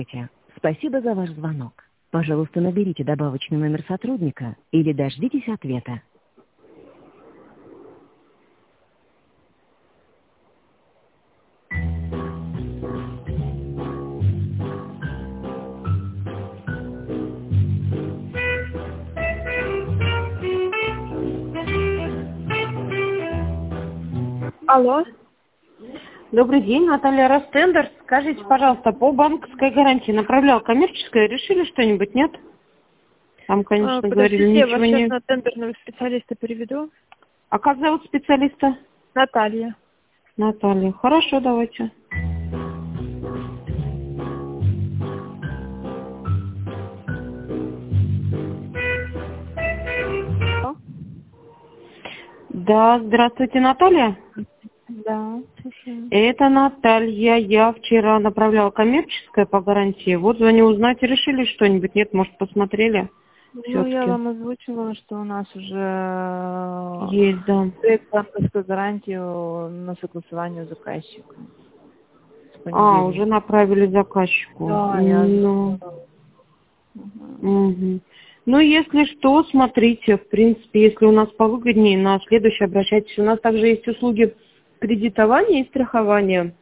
Спасибо за ваш звонок. Пожалуйста, наберите добавочный номер сотрудника или дождитесь ответа. Алло. Добрый день, Наталья Ростендер. Скажите, пожалуйста, по банковской гарантии направлял коммерческое, решили что-нибудь, нет? Там, конечно, говорили, Подождите, я вас ничего сейчас не... на тендерного специалиста переведу. А как зовут специалиста? Наталья. Наталья. Хорошо, давайте. Да, здравствуйте, Наталья. Да, слушаю. Это Наталья. Я вчера направляла коммерческое по гарантии. Вот звоню узнать, решили что-нибудь? Нет, может, посмотрели? Ну, я вам озвучивала, что у нас уже Есть, да. проект банковской гарантии на согласование заказчика. Уже направили заказчику. Да, Угу. Ну, если что, смотрите, в принципе, если у нас повыгоднее, на следующий обращайтесь. У нас также есть услуги кредитования и страхования.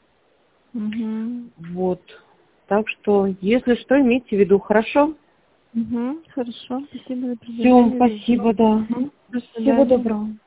Вот. Так что, если что, имейте в виду, хорошо? Хорошо, спасибо за Всем предложение. спасибо, да. До Всего свидания. доброго.